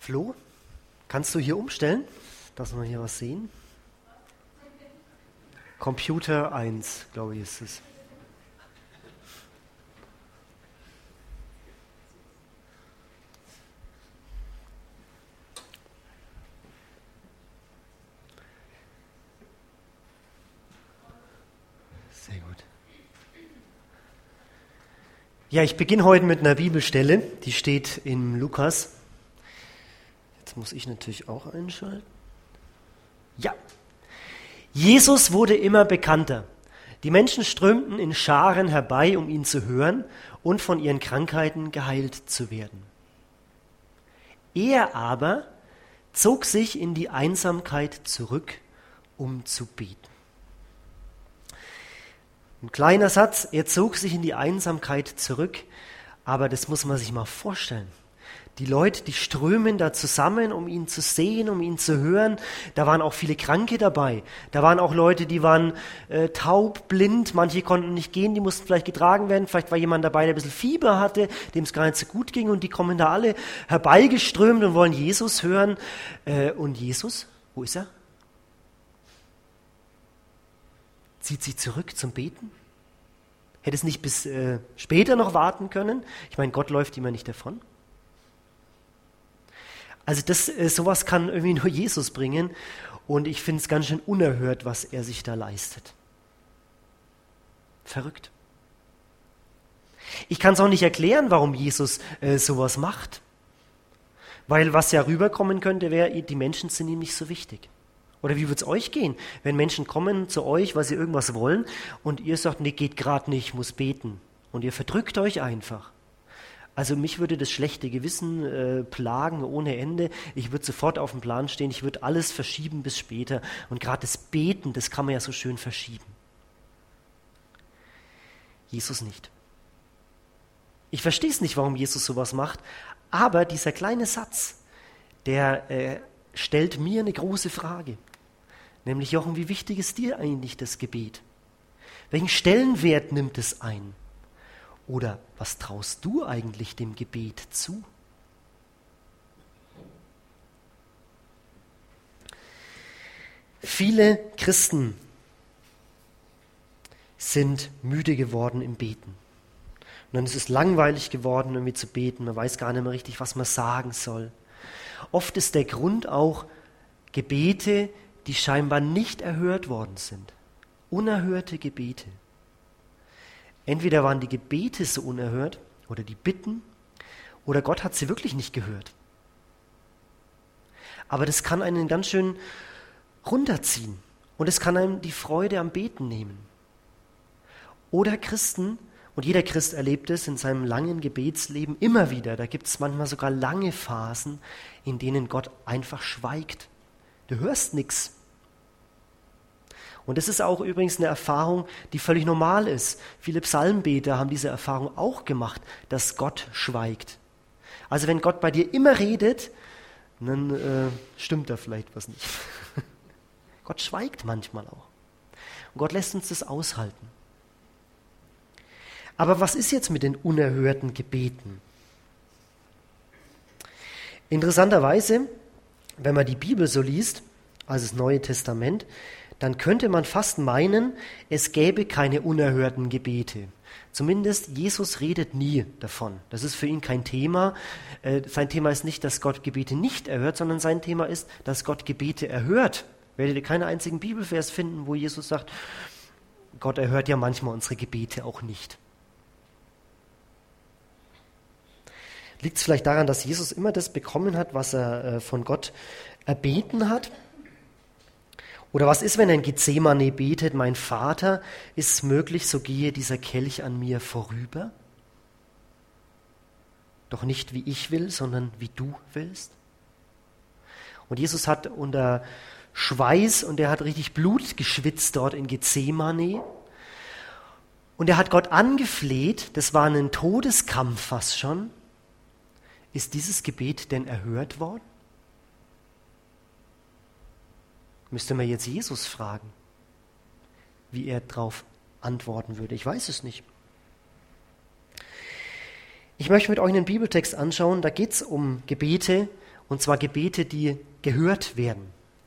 Flo, kannst du hier umstellen, dass wir hier was sehen? Computer 1, glaube ich, ist es. Sehr gut. Ja, ich beginne heute mit einer Bibelstelle, die steht im Lukas. Jetzt muss ich natürlich auch einschalten. Ja. Jesus wurde immer bekannter. Die Menschen strömten in Scharen herbei, um ihn zu hören und von ihren Krankheiten geheilt zu werden. Er aber zog sich in die Einsamkeit zurück, um zu beten. Ein kleiner Satz, er zog sich in die Einsamkeit zurück, aber das muss man sich mal vorstellen. Die Leute, die strömen da zusammen, um ihn zu sehen, um ihn zu hören. Da waren auch viele Kranke dabei. Da waren auch Leute, die waren taub, blind. Manche konnten nicht gehen, die mussten vielleicht getragen werden. Vielleicht war jemand dabei, der ein bisschen Fieber hatte, dem es gar nicht so gut ging. Und die kommen da alle herbeigeströmt und wollen Jesus hören. Und Jesus, wo ist er? Zieht sich zurück zum Beten? Hätte es nicht bis später noch warten können? Ich meine, Gott läuft immer nicht davon. Also sowas kann irgendwie nur Jesus bringen und ich finde es ganz schön unerhört, was er sich da leistet. Verrückt. Ich kann es auch nicht erklären, warum Jesus sowas macht. Weil was ja rüberkommen könnte, wäre, die Menschen sind ihm nicht so wichtig. Oder wie wird es euch gehen, wenn Menschen kommen zu euch, weil sie irgendwas wollen und ihr sagt, nee, geht gerade nicht, ich muss beten. Und ihr verdrückt euch einfach. Also mich würde das schlechte Gewissen plagen ohne Ende. Ich würde sofort auf dem Plan stehen, ich würde alles verschieben bis später. Und gerade das Beten, das kann man ja so schön verschieben. Jesus nicht. Ich verstehe es nicht, warum Jesus sowas macht, aber dieser kleine Satz, der stellt mir eine große Frage. Nämlich, Jochen, wie wichtig ist dir eigentlich das Gebet? Welchen Stellenwert nimmt es ein? Oder was traust du eigentlich dem Gebet zu? Viele Christen sind müde geworden im Beten. Und dann ist es langweilig geworden, irgendwie zu beten. Man weiß gar nicht mehr richtig, was man sagen soll. Oft ist der Grund auch Gebete, die scheinbar nicht erhört worden sind. Unerhörte Gebete. Entweder waren die Gebete so unerhört oder die Bitten oder Gott hat sie wirklich nicht gehört. Aber das kann einen ganz schön runterziehen und es kann einem die Freude am Beten nehmen. Oder Christen, und jeder Christ erlebt es in seinem langen Gebetsleben immer wieder, da gibt es manchmal sogar lange Phasen, in denen Gott einfach schweigt. Du hörst nichts. Und das ist auch übrigens eine Erfahrung, die völlig normal ist. Viele Psalmbeter haben diese Erfahrung auch gemacht, dass Gott schweigt. Also wenn Gott bei dir immer redet, dann stimmt da vielleicht was nicht. Gott schweigt manchmal auch. Und Gott lässt uns das aushalten. Aber was ist jetzt mit den unerhörten Gebeten? Interessanterweise, wenn man die Bibel so liest, also das Neue Testament, dann könnte man fast meinen, es gäbe keine unerhörten Gebete. Zumindest Jesus redet nie davon. Das ist für ihn kein Thema. Sein Thema ist nicht, dass Gott Gebete nicht erhört, sondern sein Thema ist, dass Gott Gebete erhört. Werdet ihr keinen einzigen Bibelvers finden, wo Jesus sagt, Gott erhört ja manchmal unsere Gebete auch nicht. Liegt es vielleicht daran, dass Jesus immer das bekommen hat, was er von Gott erbeten hat? Oder was ist, wenn er in Gethsemane betet, mein Vater, ist es möglich, so gehe dieser Kelch an mir vorüber? Doch nicht wie ich will, sondern wie du willst. Und Jesus hat unter Schweiß und er hat richtig Blut geschwitzt dort in Gethsemane. Und er hat Gott angefleht, das war ein Todeskampf fast schon. Ist dieses Gebet denn erhört worden? Müsste man jetzt Jesus fragen, wie er darauf antworten würde. Ich weiß es nicht. Ich möchte mit euch einen Bibeltext anschauen, da geht es um Gebete und zwar Gebete, die gehört werden.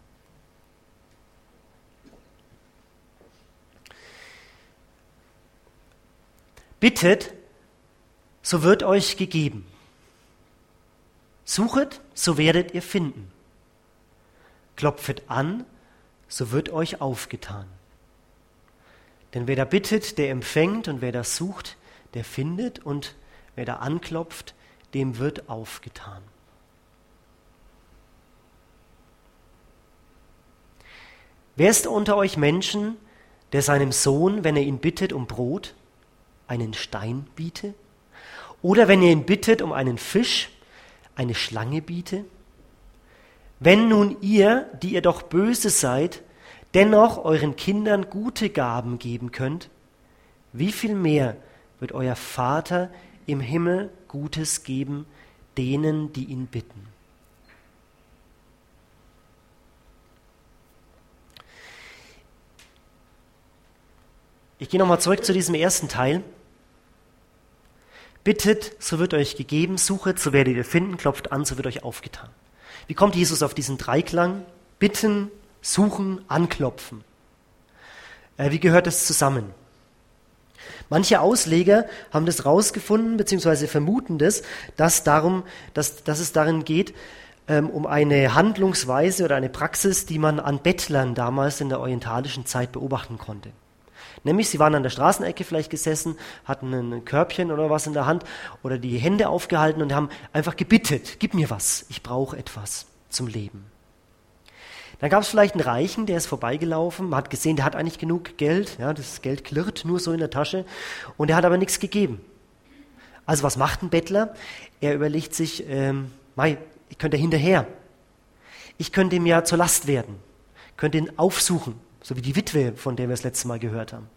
Bittet, so wird euch gegeben. Suchet, so werdet ihr finden. Klopfet an, so wird euch aufgetan. Denn wer da bittet, der empfängt, und wer da sucht, der findet, und wer da anklopft, dem wird aufgetan. Wer ist unter euch Menschen, der seinem Sohn, wenn er ihn bittet um Brot, einen Stein biete? Oder wenn er ihn bittet um einen Fisch, eine Schlange biete? Wenn nun ihr, die ihr doch böse seid, dennoch euren Kindern gute Gaben geben könnt, wie viel mehr wird euer Vater im Himmel Gutes geben denen, die ihn bitten? Ich gehe nochmal zurück zu diesem ersten Teil. Bittet, so wird euch gegeben, suchet, so werdet ihr finden, klopft an, so wird euch aufgetan. Wie kommt Jesus auf diesen Dreiklang? Bitten, suchen, anklopfen. Wie gehört das zusammen? Manche Ausleger haben das rausgefunden, beziehungsweise vermuten das, dass es darin geht, um eine Handlungsweise oder eine Praxis, die man an Bettlern damals in der orientalischen Zeit beobachten konnte. Nämlich, sie waren an der Straßenecke vielleicht gesessen, hatten ein Körbchen oder was in der Hand oder die Hände aufgehalten und haben einfach gebittet, gib mir was, ich brauche etwas zum Leben. Dann gab es vielleicht einen Reichen, der ist vorbeigelaufen, man hat gesehen, der hat eigentlich genug Geld, ja, das Geld klirrt nur so in der Tasche und der hat aber nichts gegeben. Also was macht ein Bettler? Er überlegt sich, ich könnte hinterher, ich könnte ihm ja zur Last werden, könnte ihn aufsuchen, so wie die Witwe, von der wir das letzte Mal gehört haben.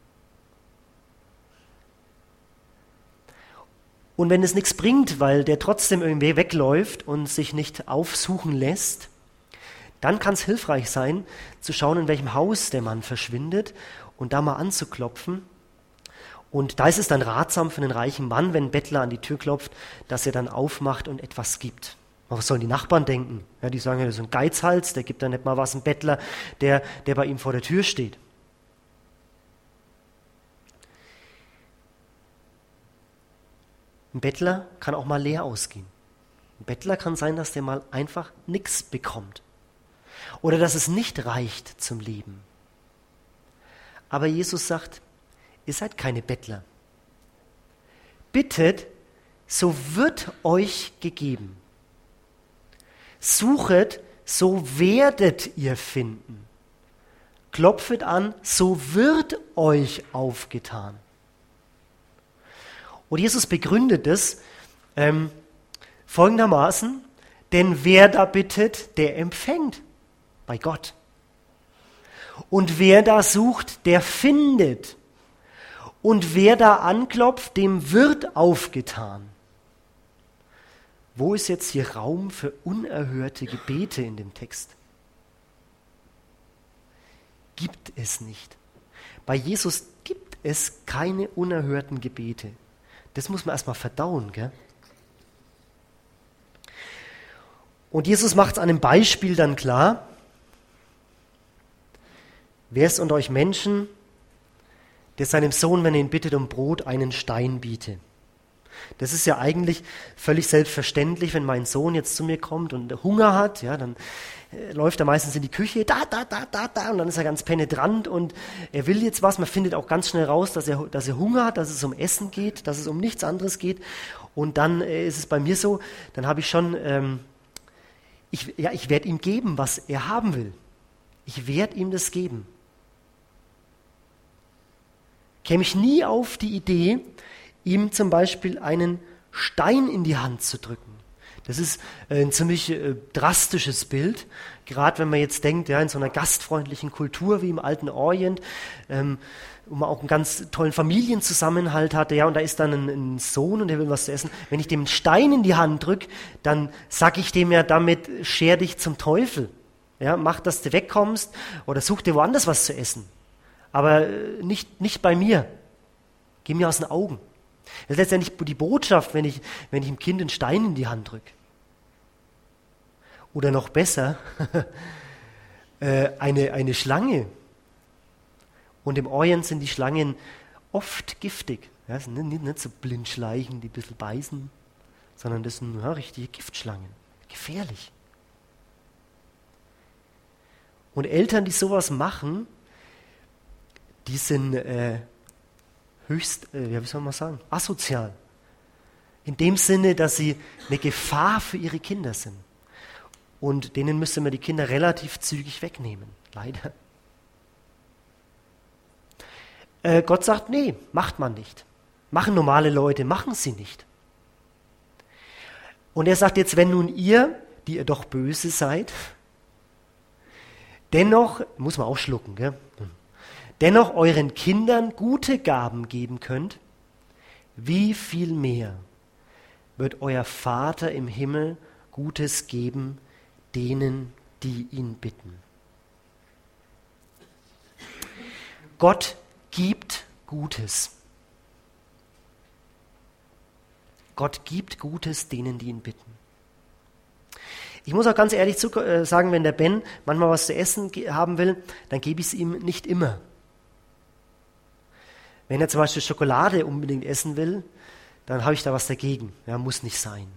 Und wenn es nichts bringt, weil der trotzdem irgendwie wegläuft und sich nicht aufsuchen lässt, dann kann es hilfreich sein, zu schauen, in welchem Haus der Mann verschwindet und da mal anzuklopfen. Und da ist es dann ratsam für einen reichen Mann, wenn ein Bettler an die Tür klopft, dass er dann aufmacht und etwas gibt. Was sollen die Nachbarn denken? Ja, die sagen, ja, das ist ein Geizhals, der gibt dann nicht mal was, ein Bettler, der bei ihm vor der Tür steht. Ein Bettler kann auch mal leer ausgehen. Ein Bettler kann sein, dass der mal einfach nichts bekommt. Oder dass es nicht reicht zum Leben. Aber Jesus sagt, ihr seid keine Bettler. Bittet, so wird euch gegeben. Suchet, so werdet ihr finden. Klopfet an, so wird euch aufgetan. Und Jesus begründet es folgendermaßen, denn wer da bittet, der empfängt bei Gott. Und wer da sucht, der findet. Und wer da anklopft, dem wird aufgetan. Wo ist jetzt hier Raum für unerhörte Gebete in dem Text? Gibt es nicht. Bei Jesus gibt es keine unerhörten Gebete. Das muss man erstmal verdauen, gell? Und Jesus macht es an einem Beispiel dann klar. Wer ist unter euch Menschen, der seinem Sohn, wenn er ihn bittet um Brot, einen Stein biete? Das ist ja eigentlich völlig selbstverständlich, wenn mein Sohn jetzt zu mir kommt und Hunger hat, ja, dann läuft er meistens in die Küche, da, und dann ist er ganz penetrant und er will jetzt was. Man findet auch ganz schnell raus, dass er Hunger hat, dass es um Essen geht, dass es um nichts anderes geht. Und dann ist es bei mir so, dann habe ich schon, ich werde ihm geben, was er haben will. Ich werde ihm das geben. Käme ich nie auf die Idee, ihm zum Beispiel einen Stein in die Hand zu drücken. Das ist ein ziemlich drastisches Bild, gerade wenn man jetzt denkt, ja, in so einer gastfreundlichen Kultur wie im alten Orient, wo man auch einen ganz tollen Familienzusammenhalt hatte, ja, und da ist dann ein Sohn und der will was zu essen. Wenn ich dem einen Stein in die Hand drücke, dann sage ich dem ja damit, scher dich zum Teufel. Ja, mach, dass du wegkommst oder such dir woanders was zu essen. Aber nicht bei mir. Geh mir aus den Augen. Das ist letztendlich die Botschaft, wenn ich dem Kind einen Stein in die Hand drücke. Oder noch besser, eine Schlange. Und im Orient sind die Schlangen oft giftig. Ja, sind nicht so Blindschleichen, die ein bisschen beißen, sondern das sind richtige Giftschlangen. Gefährlich. Und Eltern, die sowas machen, die sind höchst, wie soll man sagen, asozial. In dem Sinne, dass sie eine Gefahr für ihre Kinder sind. Und denen müsste man die Kinder relativ zügig wegnehmen. Leider. Gott sagt, nee, macht man nicht. Machen normale Leute, machen sie nicht. Und er sagt jetzt, wenn nun ihr, die ihr doch böse seid, dennoch, muss man auch schlucken, gell? Dennoch euren Kindern gute Gaben geben könnt, wie viel mehr wird euer Vater im Himmel Gutes geben, denen, die ihn bitten. Gott gibt Gutes. Gott gibt Gutes denen, die ihn bitten. Ich muss auch ganz ehrlich sagen, wenn der Ben manchmal was zu essen haben will, dann gebe ich es ihm nicht immer. Wenn er zum Beispiel Schokolade unbedingt essen will, dann habe ich da was dagegen. Ja, muss nicht sein.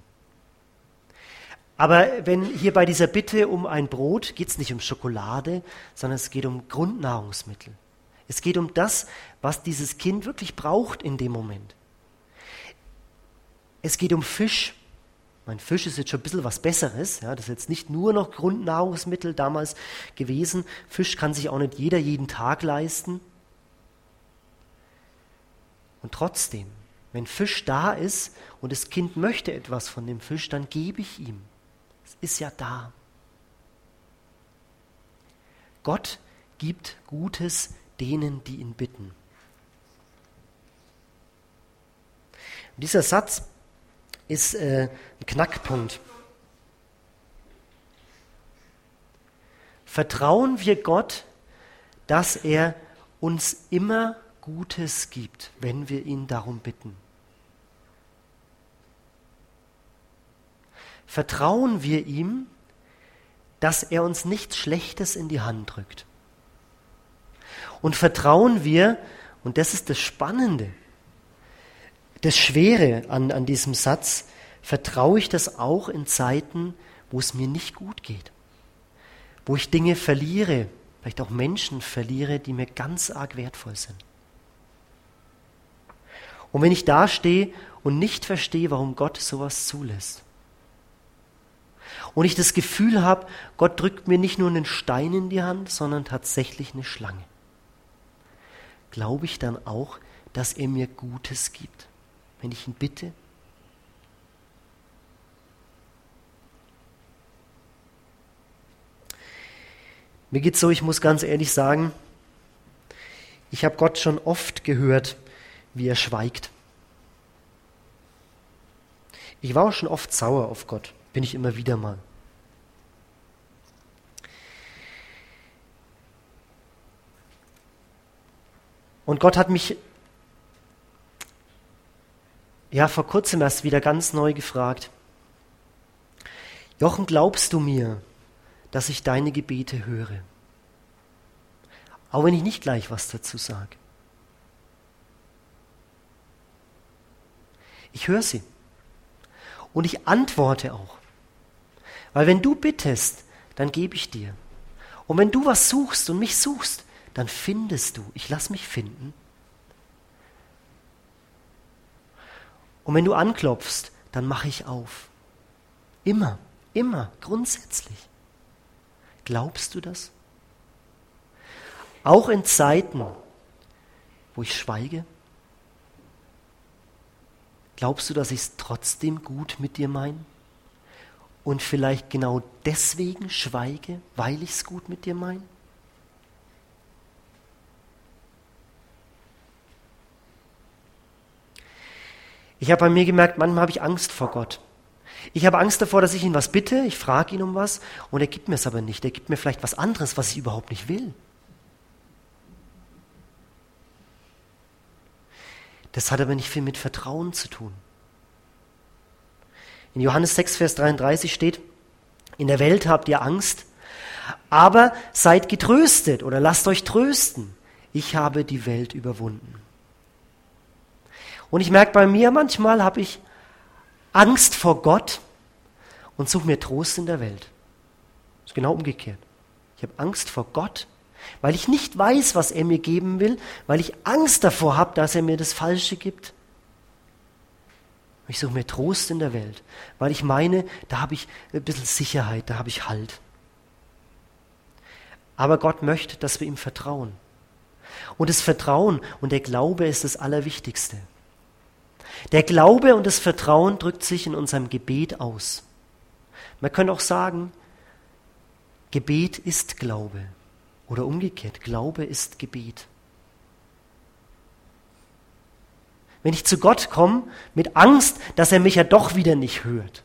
Aber wenn hier bei dieser Bitte um ein Brot, geht es nicht um Schokolade, sondern es geht um Grundnahrungsmittel. Es geht um das, was dieses Kind wirklich braucht in dem Moment. Es geht um Fisch. Mein Fisch ist jetzt schon ein bisschen was Besseres. Ja, das ist jetzt nicht nur noch Grundnahrungsmittel damals gewesen. Fisch kann sich auch nicht jeder jeden Tag leisten. Und trotzdem, wenn Fisch da ist und das Kind möchte etwas von dem Fisch, dann gebe ich ihm. Es ist ja da. Gott gibt Gutes denen, die ihn bitten. Und dieser Satz ist ein Knackpunkt. Vertrauen wir Gott, dass er uns immer Gutes gibt, wenn wir ihn darum bitten? Vertrauen wir ihm, dass er uns nichts Schlechtes in die Hand drückt? Und vertrauen wir, und das ist das Spannende, das Schwere an diesem Satz, vertraue ich das auch in Zeiten, wo es mir nicht gut geht, wo ich Dinge verliere, vielleicht auch Menschen verliere, die mir ganz arg wertvoll sind. Und wenn ich da stehe und nicht verstehe, warum Gott sowas zulässt, und ich das Gefühl habe, Gott drückt mir nicht nur einen Stein in die Hand, sondern tatsächlich eine Schlange, glaube ich dann auch, dass er mir Gutes gibt, wenn ich ihn bitte? Mir geht's so, ich muss ganz ehrlich sagen, ich habe Gott schon oft gehört, wie er schweigt. Ich war auch schon oft sauer auf Gott, bin ich immer wieder mal. Und Gott hat mich vor kurzem erst wieder ganz neu gefragt: Jochen, glaubst du mir, dass ich deine Gebete höre? Auch wenn ich nicht gleich was dazu sage. Ich höre sie. Und ich antworte auch. Weil wenn du bittest, dann gebe ich dir. Und wenn du was suchst und mich suchst, dann findest du. Ich lass mich finden. Und wenn du anklopfst, dann mache ich auf. Immer, immer, grundsätzlich. Glaubst du das? Auch in Zeiten, wo ich schweige? Glaubst du, dass ich es trotzdem gut mit dir meine? Und vielleicht genau deswegen schweige, weil ich es gut mit dir meine? Ich habe bei mir gemerkt, manchmal habe ich Angst vor Gott. Ich habe Angst davor, dass ich ihn was bitte, ich frage ihn um was und er gibt mir es aber nicht. Er gibt mir vielleicht was anderes, was ich überhaupt nicht will. Das hat aber nicht viel mit Vertrauen zu tun. In Johannes 6, Vers 33 steht: In der Welt habt ihr Angst, aber seid getröstet oder lasst euch trösten. Ich habe die Welt überwunden. Und ich merke bei mir, manchmal habe ich Angst vor Gott und suche mir Trost in der Welt. Das ist genau umgekehrt. Ich habe Angst vor Gott, weil ich nicht weiß, was er mir geben will, weil ich Angst davor habe, dass er mir das Falsche gibt. Ich suche mir Trost in der Welt, weil ich meine, da habe ich ein bisschen Sicherheit, da habe ich Halt. Aber Gott möchte, dass wir ihm vertrauen. Und das Vertrauen und der Glaube ist das Allerwichtigste. Der Glaube und das Vertrauen drückt sich in unserem Gebet aus. Man könnte auch sagen, Gebet ist Glaube. Oder umgekehrt, Glaube ist Gebet. Wenn ich zu Gott komme mit Angst, dass er mich ja doch wieder nicht hört,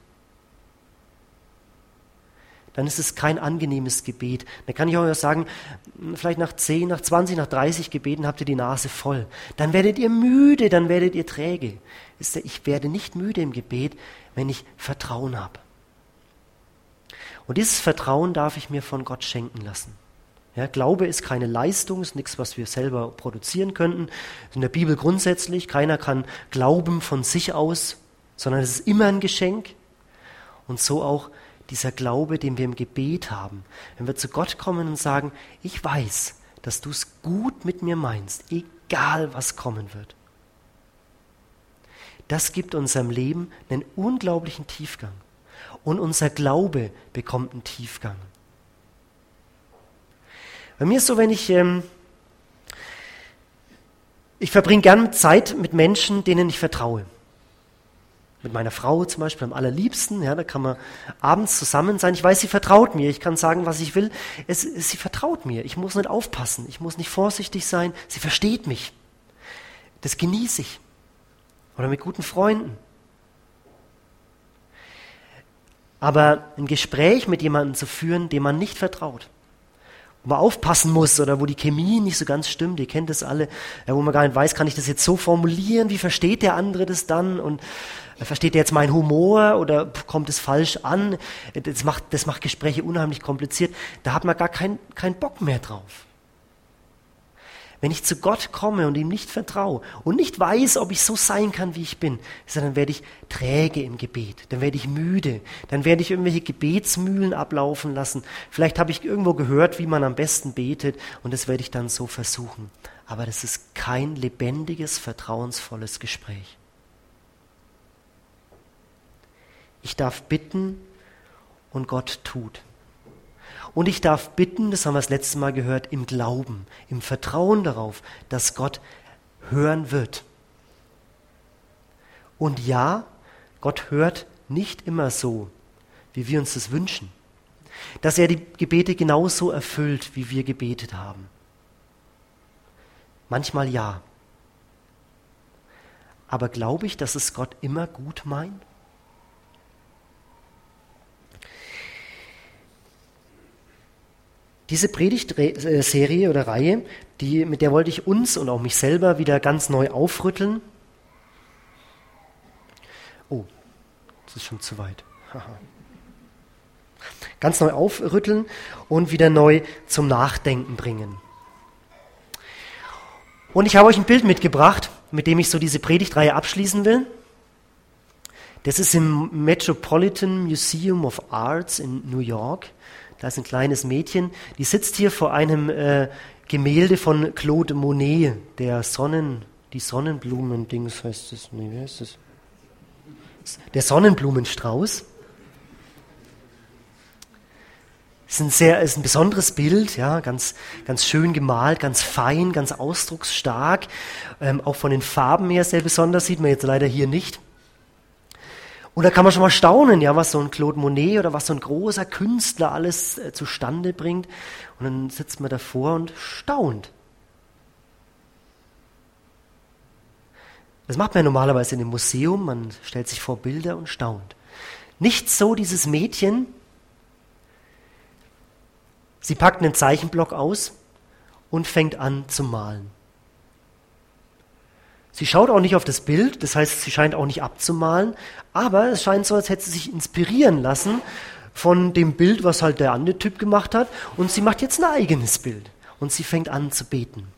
dann ist es kein angenehmes Gebet. Dann kann ich auch sagen, vielleicht nach 10, nach 20, nach 30 Gebeten habt ihr die Nase voll. Dann werdet ihr müde, dann werdet ihr träge. Ich werde nicht müde im Gebet, wenn ich Vertrauen habe. Und dieses Vertrauen darf ich mir von Gott schenken lassen. Ja, Glaube ist keine Leistung, ist nichts, was wir selber produzieren könnten. In der Bibel grundsätzlich, keiner kann glauben von sich aus, sondern es ist immer ein Geschenk. Und so auch dieser Glaube, den wir im Gebet haben. Wenn wir zu Gott kommen und sagen, ich weiß, dass du es gut mit mir meinst, egal was kommen wird. Das gibt unserem Leben einen unglaublichen Tiefgang. Und unser Glaube bekommt einen Tiefgang. Bei mir ist so, wenn ich verbringe gern Zeit mit Menschen, denen ich vertraue. Mit meiner Frau zum Beispiel am allerliebsten, ja, da kann man abends zusammen sein. Ich weiß, sie vertraut mir, ich kann sagen, was ich will. Sie vertraut mir, ich muss nicht aufpassen, ich muss nicht vorsichtig sein. Sie versteht mich. Das genieße ich. Oder mit guten Freunden. Aber ein Gespräch mit jemandem zu führen, dem man nicht vertraut, wo man aufpassen muss oder wo die Chemie nicht so ganz stimmt, ihr kennt das alle, wo man gar nicht weiß, kann ich das jetzt so formulieren, wie versteht der andere das dann und versteht der jetzt meinen Humor oder kommt es falsch an, das macht Gespräche unheimlich kompliziert, da hat man gar keinen Bock mehr drauf. Wenn ich zu Gott komme und ihm nicht vertraue und nicht weiß, ob ich so sein kann, wie ich bin, dann werde ich träge im Gebet, dann werde ich müde, dann werde ich irgendwelche Gebetsmühlen ablaufen lassen. Vielleicht habe ich irgendwo gehört, wie man am besten betet und das werde ich dann so versuchen. Aber das ist kein lebendiges, vertrauensvolles Gespräch. Ich darf bitten und Gott tut. Und ich darf bitten, das haben wir das letzte Mal gehört, im Glauben, im Vertrauen darauf, dass Gott hören wird. Und ja, Gott hört nicht immer so, wie wir uns das wünschen. Dass er die Gebete genauso erfüllt, wie wir gebetet haben. Manchmal ja. Aber glaube ich, dass es Gott immer gut meint? Diese Predigtserie oder Reihe, mit der wollte ich uns und auch mich selber wieder ganz neu aufrütteln. Oh, das ist schon zu weit. Ganz neu aufrütteln und wieder neu zum Nachdenken bringen. Und ich habe euch ein Bild mitgebracht, mit dem ich so diese Predigtreihe abschließen will. Das ist im Metropolitan Museum of Arts in New York. Da ist ein kleines Mädchen, die sitzt hier vor einem Gemälde von Claude Monet, die Sonnenblumen-Dings heißt das, nee, wie heißt das? Der Sonnenblumenstrauß. Ist ein besonderes Bild, ja, ganz, ganz schön gemalt, ganz fein, ganz ausdrucksstark, auch von den Farben her sehr besonders, sieht man jetzt leider hier nicht. Und da kann man schon mal staunen, ja, was so ein Claude Monet oder was so ein großer Künstler alles zustande bringt. Und dann sitzt man davor und staunt. Das macht man ja normalerweise in einem Museum, man stellt sich vor Bilder und staunt. Nicht so dieses Mädchen. Sie packt einen Zeichenblock aus und fängt an zu malen. Sie schaut auch nicht auf das Bild, das heißt, sie scheint auch nicht abzumalen, aber es scheint so, als hätte sie sich inspirieren lassen von dem Bild, was halt der andere Typ gemacht hat, und sie macht jetzt ein eigenes Bild und sie fängt an zu beten.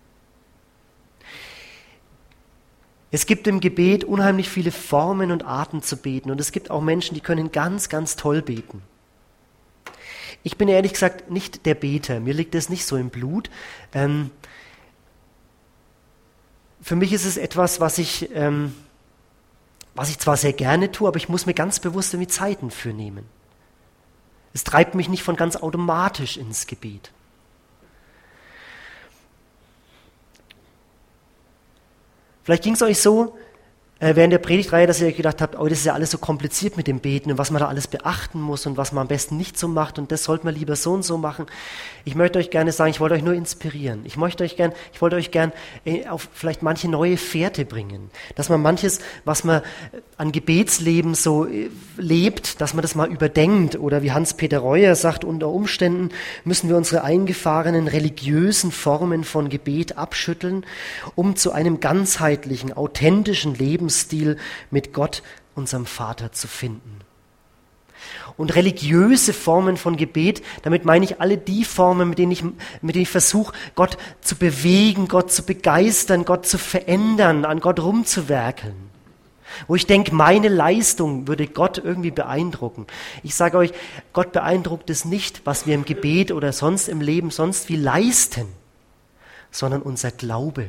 Es gibt im Gebet unheimlich viele Formen und Arten zu beten und es gibt auch Menschen, die können ganz, ganz toll beten. Ich bin ehrlich gesagt nicht der Beter, mir liegt das nicht so im Blut. Für mich ist es etwas, was ich zwar sehr gerne tue, aber ich muss mir ganz bewusst irgendwie Zeiten für nehmen. Es treibt mich nicht von ganz automatisch ins Gebet. Vielleicht ging es euch so während der Predigtreihe, dass ihr euch gedacht habt, oh, das ist ja alles so kompliziert mit dem Beten und was man da alles beachten muss und was man am besten nicht so macht und das sollte man lieber so und so machen. Ich möchte euch gerne sagen, ich wollte euch nur inspirieren. Ich wollte euch gern auf vielleicht manche neue Fährte bringen. Dass man manches, was man an Gebetsleben so lebt, dass man das mal überdenkt. Oder wie Hans-Peter Reuer sagt, unter Umständen müssen wir unsere eingefahrenen religiösen Formen von Gebet abschütteln, um zu einem ganzheitlichen, authentischen Lebensstil mit Gott, unserem Vater, zu finden. Und religiöse Formen von Gebet, damit meine ich alle die Formen, mit denen ich versuche, Gott zu bewegen, Gott zu begeistern, Gott zu verändern, an Gott rumzuwerkeln. Wo ich denke, meine Leistung würde Gott irgendwie beeindrucken. Ich sage euch, Gott beeindruckt es nicht, was wir im Gebet oder sonst im Leben sonst wie leisten, sondern unser Glaube.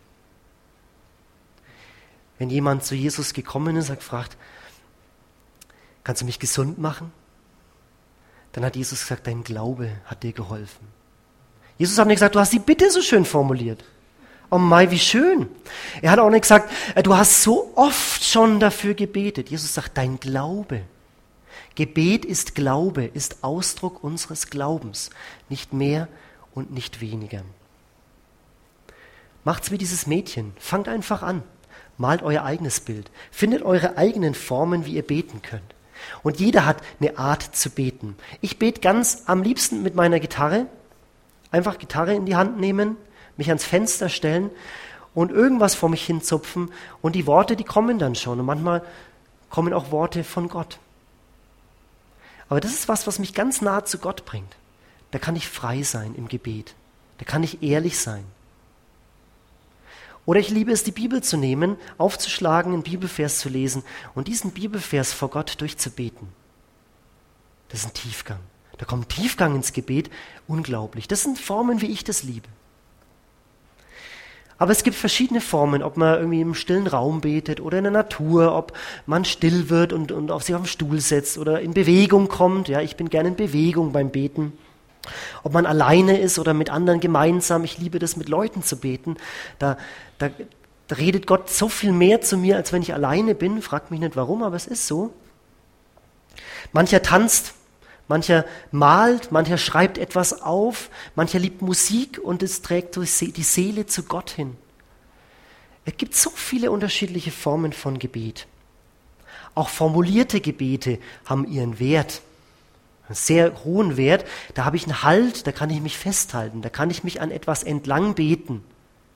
Wenn jemand zu Jesus gekommen ist und fragt, kannst du mich gesund machen? Dann hat Jesus gesagt, dein Glaube hat dir geholfen. Jesus hat nicht gesagt, du hast die Bitte so schön formuliert. Oh Mai, wie schön. Er hat auch nicht gesagt, du hast so oft schon dafür gebetet. Jesus sagt, dein Glaube. Gebet ist Glaube, ist Ausdruck unseres Glaubens. Nicht mehr und nicht weniger. Macht's wie dieses Mädchen. Fangt einfach an. Malt euer eigenes Bild. Findet eure eigenen Formen, wie ihr beten könnt. Und jeder hat eine Art zu beten. Ich bete ganz am liebsten mit meiner Gitarre. Einfach Gitarre in die Hand nehmen, mich ans Fenster stellen und irgendwas vor mich hinzupfen. Und die Worte, die kommen dann schon. Und manchmal kommen auch Worte von Gott. Aber das ist was mich ganz nah zu Gott bringt. Da kann ich frei sein im Gebet. Da kann ich ehrlich sein. Oder ich liebe es, die Bibel zu nehmen, aufzuschlagen, einen Bibelvers zu lesen und diesen Bibelvers vor Gott durchzubeten. Das ist ein Tiefgang. Da kommt Tiefgang ins Gebet, unglaublich. Das sind Formen, wie ich das liebe. Aber es gibt verschiedene Formen, ob man irgendwie im stillen Raum betet oder in der Natur, ob man still wird und auf sich auf den Stuhl setzt oder in Bewegung kommt. Ja, ich bin gerne in Bewegung beim Beten. Ob man alleine ist oder mit anderen gemeinsam. Ich liebe das, mit Leuten zu beten. Da redet Gott so viel mehr zu mir, als wenn ich alleine bin. Fragt mich nicht warum, aber es ist so. Mancher tanzt, mancher malt, mancher schreibt etwas auf, mancher liebt Musik und es trägt die Seele zu Gott hin. Es gibt so viele unterschiedliche Formen von Gebet. Auch formulierte Gebete haben ihren Wert. Einen sehr hohen Wert. Da habe ich einen Halt, da kann ich mich festhalten, da kann ich mich an etwas entlang beten.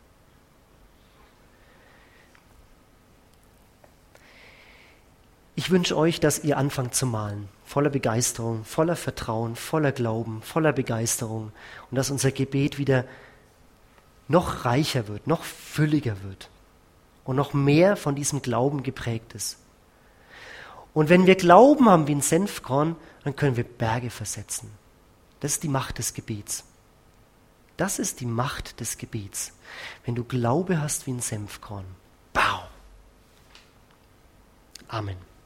Ich wünsche euch, dass ihr anfangt zu malen, voller Begeisterung, voller Vertrauen, voller Glauben, voller Begeisterung und dass unser Gebet wieder noch reicher wird, noch fülliger wird und noch mehr von diesem Glauben geprägt ist. Und wenn wir Glauben haben wie ein Senfkorn, dann können wir Berge versetzen. Das ist die Macht des Gebets. Das ist die Macht des Gebets. Wenn du Glaube hast wie ein Senfkorn. Bau. Amen.